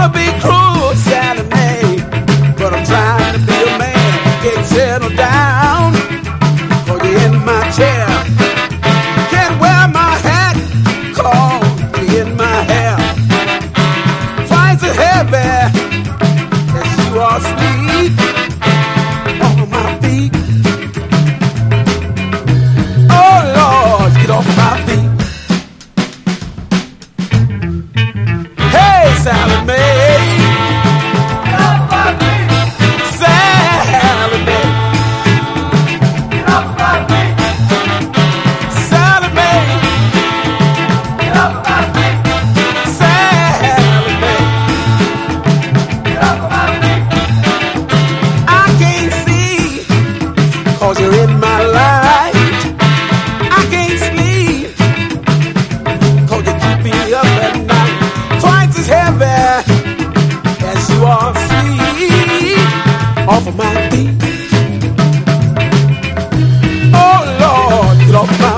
be cruel, Sally Mae, but I'm trying to be a man, get settled down. Cause you're in my chair, can't wear my hat, cause you're in my hair. Twice as heavy as you are sweet on my feet. Oh Lord, get off my feet. Hey, Sally Mae, Get off my feet. Sally Mae, Get off my feet. Sally Mae, Get off my feet. Sally Mae. Get off my feet. I can't see, cause you're in my light. I can't sleep, cause you keep me up at night. Twice as heavy as you are sweet off of my